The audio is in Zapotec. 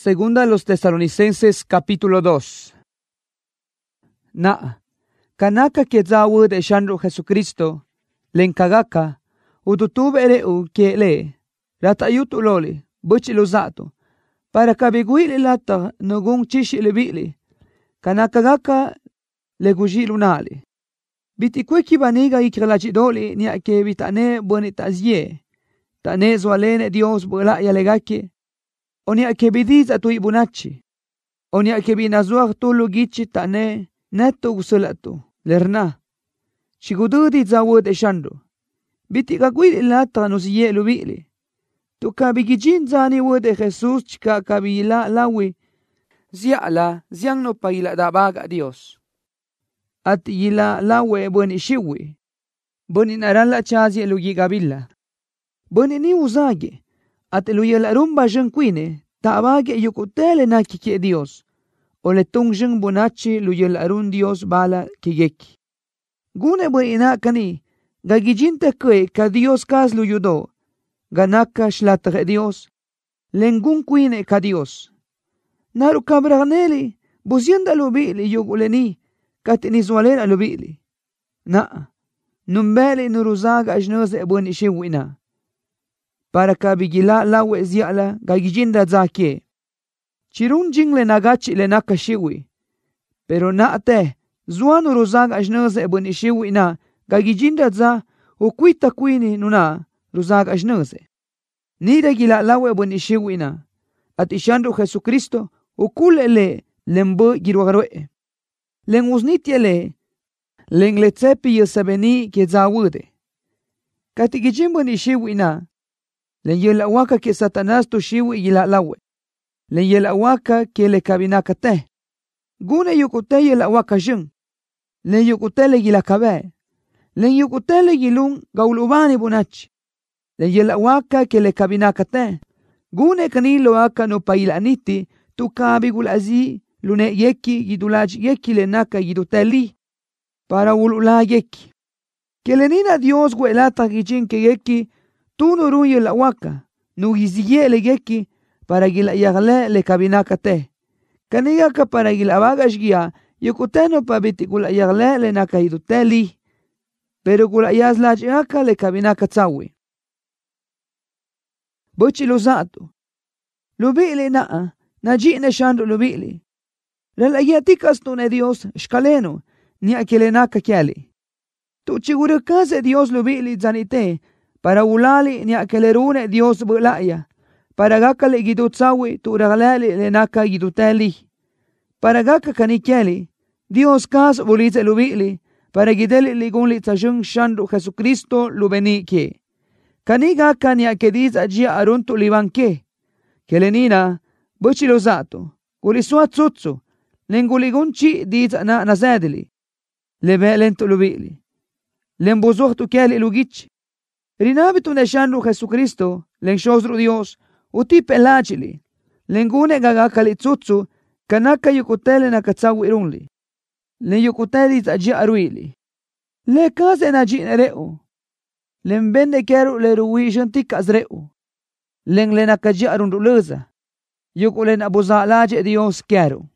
Segunda a los Tesalonicenses capítulo 2. Na, kanaka kezawud e shanru Jesucristo, len kagaka, ututube ereu ke le, ratayutu loli, buchi luzato, para kabiguili lata nugung chishi lebili, kanakagaka le guji lunali. Bitikwe kibaniga ikrelachidoli ni ake bitane bonitazye, tane zwalene Dios bula yalegake, oni ake bidiza tu ibunachi, oni ake binazuak tu lugichi tane neto gusulatu, lerna. Chigududi zawud eshandu, bitika gwili lata nusiye lubili, tu kabigijin zani wude Jesus chika kabila lawi, ziala ziang no paila dabaga Dios. At yila lawe boni shiwi, boni narala chazi lugi gabila, boni ni uzage, at luyela rumba jenquine, tabage yukutele na kike Dios, o le tungjeng bonachi luyela arun Dios bala kigeki. Gune bo ina kani, gagijinte kwe ka Dios kas luyudo, ganaka shlatre Dios, lengun quine ka Dios. Naru kabragneli, buzienda lubili yuguleni, katinizualena lubili. Na, numbeli nuruzaga ajnoze boni shiwina. Para kabigila lawe ziala gagijinda zake. Chirun jingle nagachi le nakashiwi. Pero na te, zuanu ruzaga ajnoze boni shiwina, gagijinda za, ukwita kwini nuna, ruzaga ajnoze. Nida gila lawe boni shiwina. At ishandu Jesucristo, ukulele lembo girwagarwe. Len usnitiele, len letsepi yosabeni ke zawude. Katigijimbo ni shiwina, len yelawaka ke Satanas tu shiwi yila lawe. Len yelawaka ke le kabinakate. Gune yukute yelawaka jeng. Len yukutele yila kabe. Len yukutele yilung gaulubani bunach. Len yelawaka ke le kabinakate. Gune kanilo aka no pailaniti tu kabigul azi lune yeki yidulaj yeki le naka yiduteli. Para ulula yeki. Que le nina Dios huelata gijin ke yeki tu nurun yelawaka. Nu giziye le yeki para gila yagle le kabinakate. Kaniga ka para gila bagashgia yukuteno pa bitikula yagle le naka yiduteli. Pero gula yazlaj aka le kabinakatsawi. Bochi luzato. Lubili naa, najine shandu lubili. Lalayatika stune Dios, shkaleno, ni akelenaka kiali. Tu chigurukase Dios lubili zanite, para ulali ni akelerune Dios bulaya, para gakale gidutsawi tu ragalali lenaka giduteli. Para gaka kanikiali, Dios kas bulize lubili, para gideli ligunli tajung shandu Jesucristo lubenike. Kaniga kani akediz ajia aruntu libanke. Kelenina, buchilozato, gulisua tsutsu, lenguligunchi diz na nazadili. Lebe lento lubili. Lembuzuhtu keli lugich. Rinabitu neshanru Jesucristo, lenshozru Dios, uti pelachili. Lengune gagakali tsutsu, kanaka yukutele na katsawu irunli. Len yukuteli ajia aruili. Le kaze na jinereu. Len bende keru le ruwishan tikazreu. Len le nakajia arunduluza. Yukulen abuza laje Dios keru.